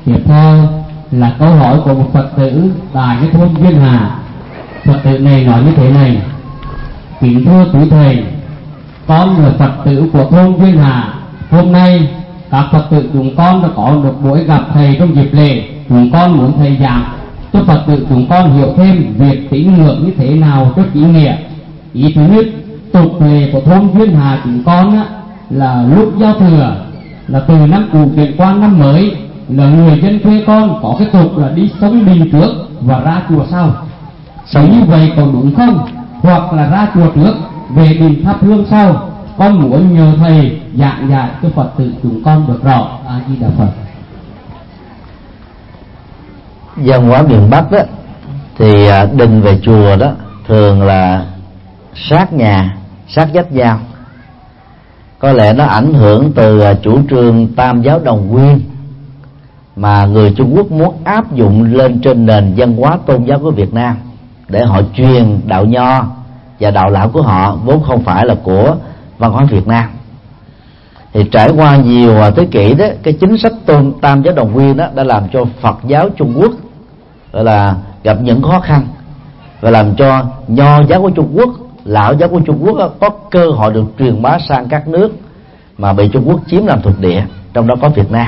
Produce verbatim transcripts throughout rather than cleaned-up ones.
Tiếp theo là câu hỏi của một Phật tử tại cái thôn Duyên Hà. Phật tử này nói như thế này: kính thưa quý thầy, con là Phật tử của thôn Duyên Hà. Hôm nay các Phật tử chúng con đã có một buổi gặp thầy trong dịp lễ. Chúng con muốn thầy giảng cho Phật tử chúng con hiểu thêm việc tín ngưỡng như thế nào cho ý nghĩa. Ý thứ nhất, tục lệ của thôn Duyên Hà chúng con á, là lúc giao thừa là từ năm cũ chuyển qua năm mới là người dân quê con có cái tục là đi sông đình trước và ra chùa sau. Sống như vậy có đúng không? Hoặc là ra chùa trước về đình thắp hương sau? Con muốn nhờ thầy giảng dạy cho Phật tử chúng con được rõ. A Di Đà Phật. Văn hóa miền Bắc đó thì đình về chùa đó thường là sát nhà, sát vách nhau. Có lẽ nó ảnh hưởng từ chủ trương tam giáo đồng nguyên mà người Trung Quốc muốn áp dụng lên trên nền văn hóa tôn giáo của Việt Nam, để họ truyền đạo nho và đạo lão của họ vốn không phải là của văn hóa Việt Nam. Thì trải qua nhiều thế kỷ đó, cái chính sách tôn tam giáo đồng nguyên đó đã làm cho Phật giáo Trung Quốc gọi là gặp những khó khăn, và làm cho nho giáo của Trung Quốc, lão giáo của Trung Quốc đó, có cơ hội được truyền bá sang các nước mà bị Trung Quốc chiếm làm thuộc địa, trong đó có Việt Nam.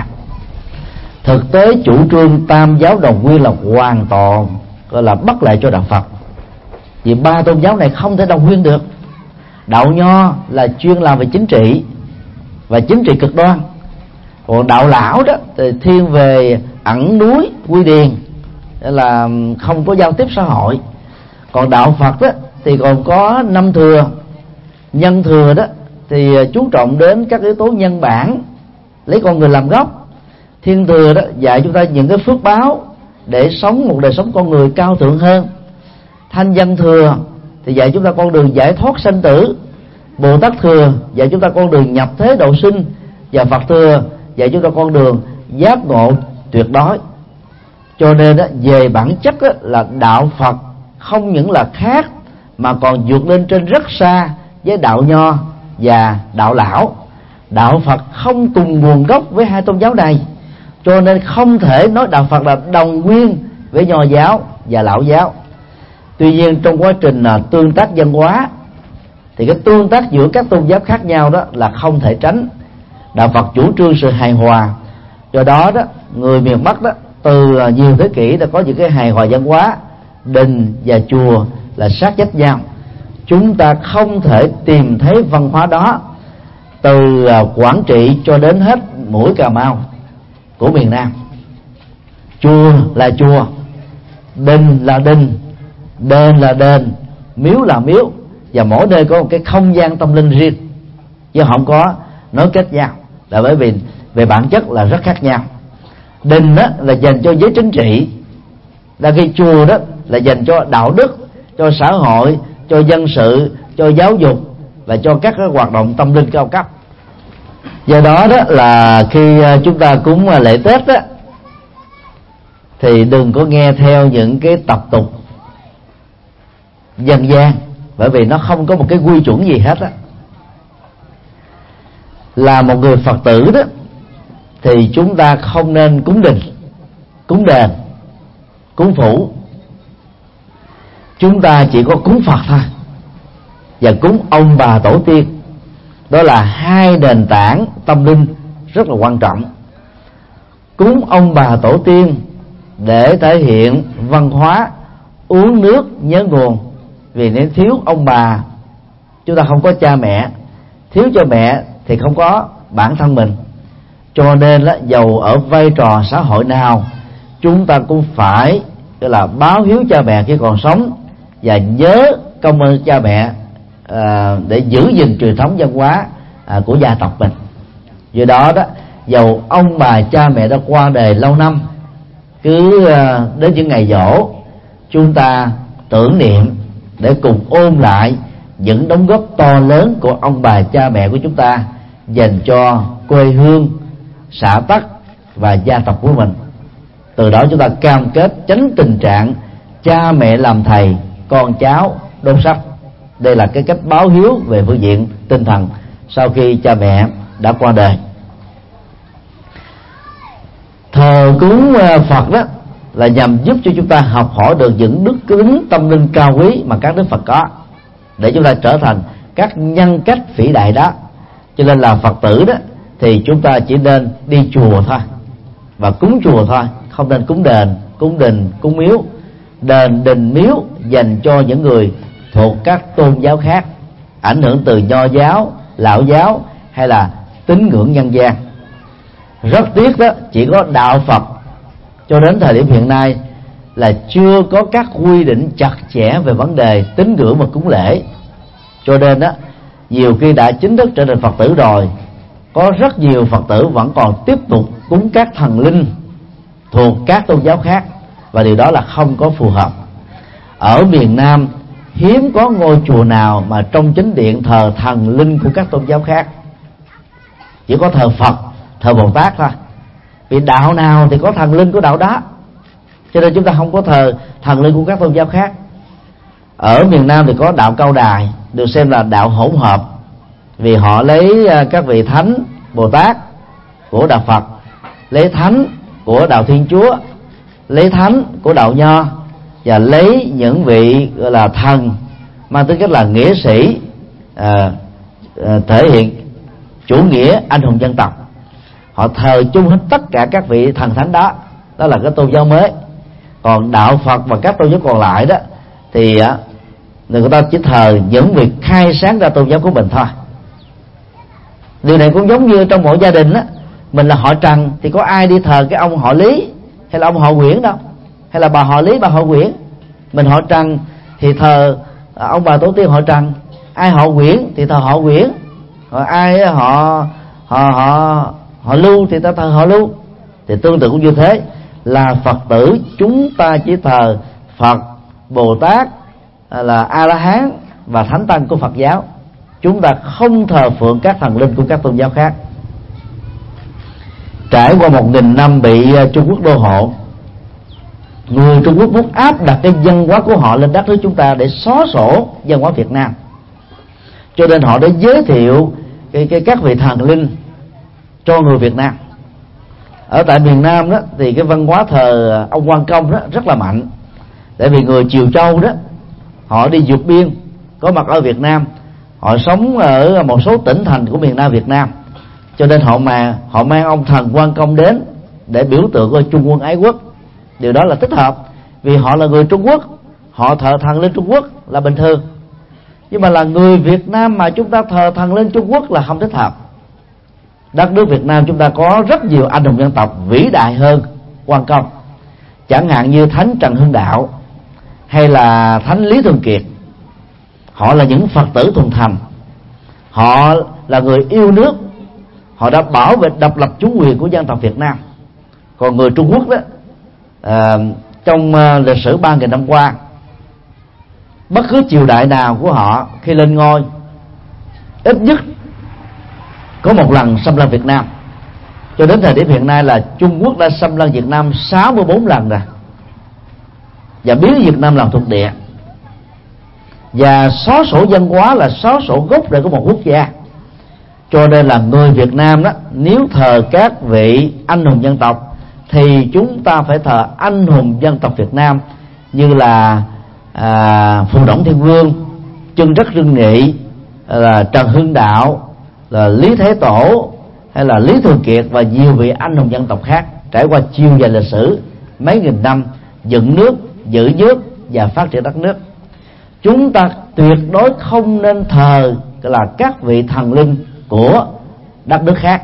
Thực tế chủ trương tam giáo đồng nguyên là hoàn toàn gọi là bất lợi cho đạo Phật, vì ba tôn giáo này không thể đồng nguyên được. Đạo nho là chuyên làm về chính trị và chính trị cực đoan, còn đạo lão đó thì thiên về ẩn núi quy điền, là không có giao tiếp xã hội. Còn đạo Phật đó thì còn có năm thừa, nhân thừa đó thì chú trọng đến các yếu tố nhân bản, lấy con người làm gốc. Thiên thừa đó dạy chúng ta những cái phước báo để sống một đời sống con người cao thượng hơn. Thanh văn thừa thì dạy chúng ta con đường giải thoát sanh tử. Bồ Tát thừa dạy chúng ta con đường nhập thế độ sinh, và Phật thừa dạy chúng ta con đường giác ngộ tuyệt đối. Cho nên đó, về bản chất đó, là đạo Phật không những là khác mà còn vượt lên trên rất xa với đạo nho và đạo lão. Đạo Phật không cùng nguồn gốc với hai tôn giáo này, cho nên không thể nói đạo Phật là đồng nguyên với nho giáo và lão giáo. Tuy nhiên trong quá trình tương tác văn hóa thì cái tương tác giữa các tôn giáo khác nhau đó là không thể tránh. Đạo Phật chủ trương sự hài hòa, do đó đó người miền Bắc đó từ nhiều thế kỷ đã có những cái hài hòa văn hóa. Đình và chùa là sát vách nhau. Chúng ta không thể tìm thấy văn hóa đó từ Quảng Trị cho đến hết mũi Cà Mau của miền Nam. Chùa là chùa, đình là đình, đền là đền, miếu là miếu, và mỗi nơi có một cái không gian tâm linh riêng, chứ không có nối kết nhau, là bởi vì về bản chất là rất khác nhau. Đình đó là dành cho giới chính trị, là cái chùa đó là dành cho đạo đức, cho xã hội, cho dân sự, cho giáo dục và cho các cái hoạt động tâm linh cao cấp. Do đó đó là khi chúng ta cúng lễ Tết đó, thì đừng có nghe theo những cái tập tục dân gian, bởi vì nó không có một cái quy chuẩn gì hết á. Là một người Phật tử đó thì chúng ta không nên cúng đình, cúng đền, cúng phủ. Chúng ta chỉ có cúng Phật thôi, và cúng ông bà tổ tiên. Đó là hai nền tảng tâm linh rất là quan trọng. Cúng ông bà tổ tiên để thể hiện văn hóa uống nước nhớ nguồn, vì nếu thiếu ông bà chúng ta không có cha mẹ, thiếu cha mẹ thì không có bản thân mình. Cho nên là dầu ở vai trò xã hội nào, chúng ta cũng phải tức là báo hiếu cha mẹ khi còn sống và nhớ công ơn cha mẹ à, để giữ gìn truyền thống văn hóa à, của gia tộc mình. Do đó đó, dầu ông bà cha mẹ đã qua đời lâu năm, cứ à, đến những ngày giỗ chúng ta tưởng niệm để cùng ôn lại những đóng góp to lớn của ông bà cha mẹ của chúng ta dành cho quê hương, xã tắc và gia tộc của mình. Từ đó chúng ta cam kết tránh tình trạng cha mẹ làm thầy, con cháu đôn sách. Đây là cái cách báo hiếu về phương diện tinh thần sau khi cha mẹ đã qua đời. thờ cúng Phật đó là nhằm giúp cho chúng ta học hỏi được những đức tính tâm linh cao quý mà các đức Phật có, để chúng ta trở thành các nhân cách vĩ đại đó. Cho nên là Phật tử đó thì chúng ta chỉ nên đi chùa thôi và cúng chùa thôi, không nên cúng đền, cúng đình, cúng miếu. Đền, đình, miếu dành cho những người thuộc các tôn giáo khác, ảnh hưởng từ Nho giáo, Lão giáo hay là tín ngưỡng nhân gian. Rất tiếc đó, chỉ có đạo Phật cho đến thời điểm hiện nay là chưa có các quy định chặt chẽ về vấn đề tín ngưỡng và cúng lễ. Cho nên đó, nhiều khi đã chính thức trở thành Phật tử rồi, có rất nhiều Phật tử vẫn còn tiếp tục cúng các thần linh thuộc các tôn giáo khác, và điều đó là không có phù hợp. Ở miền Nam hiếm có ngôi chùa nào mà trong chính điện thờ thần linh của các tôn giáo khác, chỉ có thờ Phật, thờ Bồ Tát thôi. Vì đạo nào thì có thần linh của đạo đó, cho nên chúng ta không có thờ thần linh của các tôn giáo khác. Ở miền Nam thì có đạo Cao Đài, được xem là đạo hỗn hợp, vì họ lấy các vị thánh Bồ Tát của đạo Phật, lấy thánh của đạo Thiên Chúa, lấy thánh của đạo Nho, và lấy những vị gọi là thần mang tính cách là nghĩa sĩ, à, à, thể hiện chủ nghĩa anh hùng dân tộc. Họ thờ chung hết tất cả các vị thần thánh đó. Đó là cái tôn giáo mới. Còn đạo Phật và các tôn giáo còn lại đó thì á, người ta chỉ thờ những việc khai sáng ra tôn giáo của mình thôi. Điều này cũng giống như trong mỗi gia đình á, mình là họ Trần thì có ai đi thờ cái ông họ Lý hay là ông họ Nguyễn đâu, hay là bà họ Lý, bà họ Nguyễn. Mình họ Trần thì thờ ông bà tổ tiên họ Trần, ai họ Nguyễn thì thờ họ Nguyễn, rồi ai họ họ họ họ Lưu thì ta thờ họ Lưu. Thì tương tự cũng như thế, là Phật tử chúng ta chỉ thờ Phật, Bồ Tát, là A La Hán và Thánh Tăng của Phật giáo. Chúng ta không thờ phượng các thần linh của các tôn giáo khác. Trải qua một nghìn năm bị Trung Quốc đô hộ, người Trung Quốc muốn áp đặt cái văn hóa của họ lên đất nước chúng ta để xóa sổ văn hóa Việt Nam. Cho nên họ đã giới thiệu cái, cái các vị thần linh cho người Việt Nam. Ở tại miền Nam đó thì cái văn hóa thờ ông Quan Công đó rất là mạnh, tại vì người Triều Châu đó họ đi vượt biên có mặt ở Việt Nam, họ sống ở một số tỉnh thành của miền Nam Việt Nam, cho nên họ mà họ mang ông thần Quan Công đến để biểu tượng của Trung Quân ái quốc. Điều đó là thích hợp, vì họ là người Trung Quốc, họ thờ thần linh Trung Quốc là bình thường. Nhưng mà là người Việt Nam mà chúng ta thờ thần linh Trung Quốc là không thích hợp. Đất nước Việt Nam chúng ta có rất nhiều anh hùng dân tộc vĩ đại hơn Quan Công, chẳng hạn như Thánh Trần Hưng Đạo hay là Thánh Lý Thường Kiệt. Họ là những Phật tử thuần thành, họ là người yêu nước, họ đã bảo vệ độc lập chủ quyền của dân tộc Việt Nam. Còn người Trung Quốc đó, à, trong à, lịch sử ba nghìn năm qua, bất cứ triều đại nào của họ khi lên ngôi ít nhất có một lần xâm lăng Việt Nam. Cho đến thời điểm hiện nay là Trung Quốc đã xâm lăng Việt Nam sáu mươi bốn lần rồi, và biến Việt Nam làm thuộc địa, và xóa sổ văn hóa là xóa sổ gốc rễ của một quốc gia. Cho nên là người Việt Nam đó, nếu thờ các vị anh hùng dân tộc thì chúng ta phải thờ anh hùng dân tộc Việt Nam, như là à, Phù Đổng Thiên Vương, Chân Rất Rưng Nghị, là Trần Hưng Đạo, là Lý Thế Tổ, hay là Lý Thường Kiệt, và nhiều vị anh hùng dân tộc khác trải qua chiều dài lịch sử mấy nghìn năm dựng nước, giữ nước và phát triển đất nước. Chúng ta tuyệt đối không nên thờ là các vị thần linh của đất nước khác,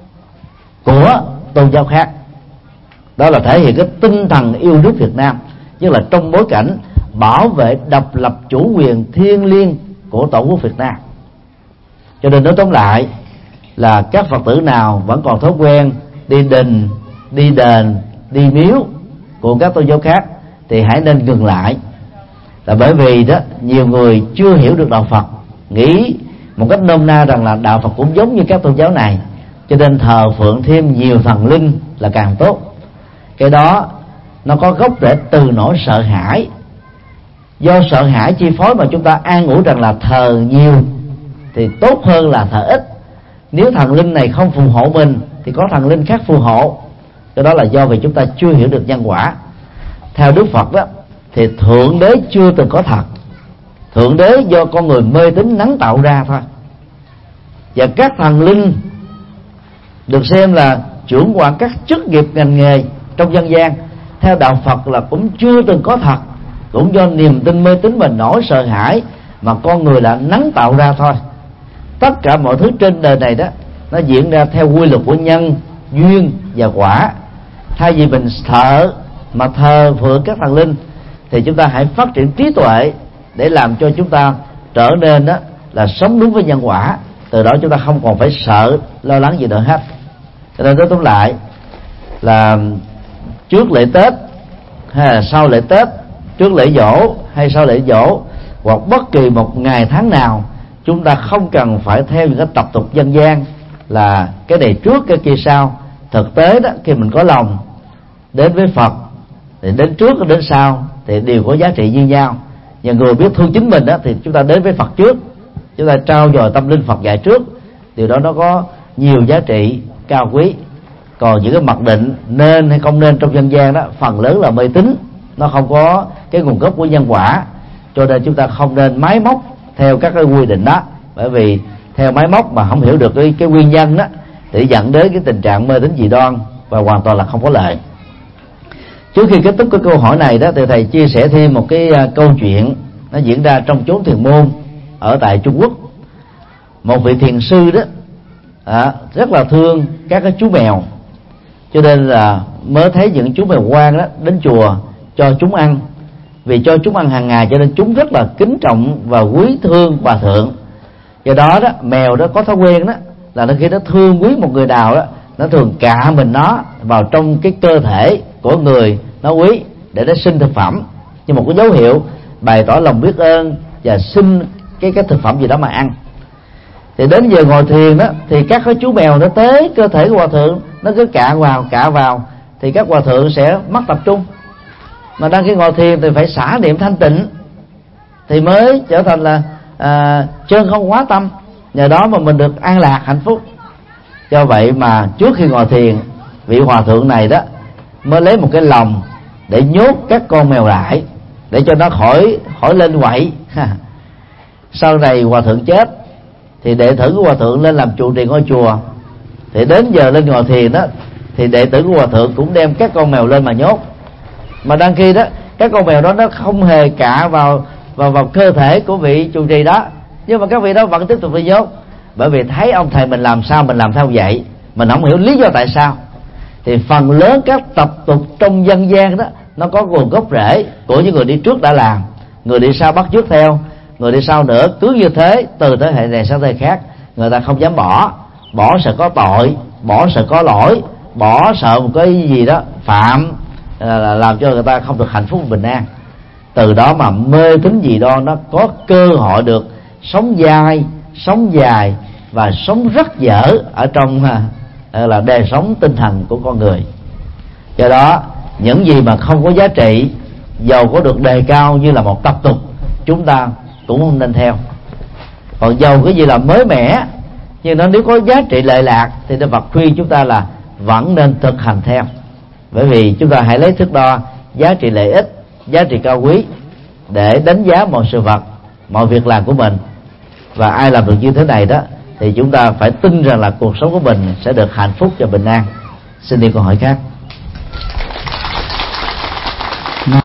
của tôn giáo khác. Đó là thể hiện cái tinh thần yêu nước Việt Nam, tức là trong bối cảnh bảo vệ độc lập chủ quyền thiêng liêng của Tổ quốc Việt Nam. Cho nên nói tóm lại là các Phật tử nào vẫn còn thói quen đi đình, đi đền, đi miếu của các tôn giáo khác thì hãy nên ngừng lại. Là bởi vì đó, nhiều người chưa hiểu được đạo Phật, nghĩ một cách nôm na rằng là đạo Phật cũng giống như các tôn giáo này, cho nên thờ phượng thêm nhiều thần linh là càng tốt. Cái đó nó có gốc rễ từ nỗi sợ hãi. Do sợ hãi chi phối mà chúng ta an ủi rằng là thờ nhiều thì tốt hơn là thờ ít. Nếu thần linh này không phù hộ mình thì có thần linh khác phù hộ. Cái đó là do vì chúng ta chưa hiểu được nhân quả. Theo Đức Phật đó thì thượng đế chưa từng có thật, thượng đế do con người mê tín nắng tạo ra thôi. Và các thần linh được xem là trưởng quản các chức nghiệp ngành nghề trong dân gian, theo đạo Phật là cũng chưa từng có thật, cũng do niềm tin mê tín và nỗi sợ hãi mà con người đã nắng tạo ra thôi. Tất cả mọi thứ trên đời này đó nó diễn ra theo quy luật của nhân, duyên và quả. Thay vì mình sợ mà thờ phượng các thần linh thì chúng ta hãy phát triển trí tuệ để làm cho chúng ta trở nên đó là sống đúng với nhân quả. Từ đó chúng ta không còn phải sợ lo lắng gì nữa hết. Cho nên nói tóm lại là trước lễ Tết hay là sau lễ Tết, trước lễ Giỗ hay sau lễ Giỗ, hoặc bất kỳ một ngày tháng nào, chúng ta không cần phải theo những cái tập tục dân gian là cái này trước cái kia sau. Thực tế đó, khi mình có lòng đến với Phật thì đến trước đến sau thì đều có giá trị như nhau. Và người biết thương chính mình đó thì chúng ta đến với Phật trước, chúng ta trao dồi tâm linh Phật dạy trước, điều đó nó có nhiều giá trị cao quý. Còn những cái mặc định nên hay không nên trong dân gian đó phần lớn là mê tín, nó không có cái nguồn gốc của nhân quả, cho nên chúng ta không nên máy móc theo các cái quy định đó. Bởi vì theo máy móc mà không hiểu được cái, cái nguyên nhân đó thì dẫn đến cái tình trạng mê tín dị đoan và hoàn toàn là không có lợi. Trước khi kết thúc cái câu hỏi này đó thì thầy chia sẻ thêm một cái uh, câu chuyện nó diễn ra trong chốn thiền môn ở tại Trung Quốc. Một vị thiền sư đó à, rất là thương các cái chú mèo, cho nên là mới thấy những chú mèo hoang đó đến chùa cho chúng ăn. Vì cho chúng ăn hàng ngày cho nên chúng rất là kính trọng và quý thương hòa thượng. Do đó đó mèo đó có thói quen đó là khi nó thương quý một người nào đó, nó thường cạ mình nó vào trong cái cơ thể của người nó quý để nó xin thực phẩm, như một cái dấu hiệu bày tỏ lòng biết ơn và xin cái cái thực phẩm gì đó mà ăn. Thì đến giờ ngồi thiền đó thì các cái chú mèo nó tới cơ thể của hòa thượng, nó cứ cạ vào cạ vào thì các hòa thượng sẽ mất tập trung. Mà đang khi ngồi thiền thì phải xả niệm thanh tịnh thì mới trở thành là à, chân không quá tâm, nhờ đó mà mình được an lạc hạnh phúc. Do vậy mà trước khi ngồi thiền, vị hòa thượng này đó mới lấy một cái lồng để nhốt các con mèo lại để cho nó khỏi khỏi lên quậy. Sau này hòa thượng chết thì đệ tử của hòa thượng lên làm trụ trì ngôi chùa, thì đến giờ lên ngồi thiền đó thì đệ tử của hòa thượng cũng đem các con mèo lên mà nhốt. Mà đang khi đó các con mèo đó nó không hề cạ vào vào vào cơ thể của vị trụ trì đó, nhưng mà các vị đó vẫn tiếp tục đi nhốt, bởi vì thấy ông thầy mình làm sao mình làm theo vậy, mình không hiểu lý do tại sao. Thì phần lớn các tập tục trong dân gian đó nó có nguồn gốc rễ của những người đi trước đã làm, người đi sau bắt chước theo, người đi sau nữa cứ như thế từ thế hệ này sang thế hệ khác. Người ta không dám bỏ, bỏ sợ có tội, bỏ sợ có lỗi, bỏ sợ một cái gì đó phạm là làm cho người ta không được hạnh phúc bình an. Từ đó mà mê tín gì đó nó có cơ hội được sống dai, sống dài và sống rất dở ở trong là đời sống tinh thần của con người. Do đó những gì mà không có giá trị, dầu có được đề cao như là một tập tục, chúng ta cũng không nên theo. Còn dầu cái gì là mới mẻ nhưng nó nếu có giá trị lợi lạc thì Đức Phật khuyên chúng ta là vẫn nên thực hành theo. Bởi vì chúng ta hãy lấy thước đo giá trị lợi ích, giá trị cao quý để đánh giá mọi sự vật, mọi việc làm của mình. Và ai làm được như thế này đó thì chúng ta phải tin rằng là cuộc sống của mình sẽ được hạnh phúc và bình an. Xin đi câu hỏi khác.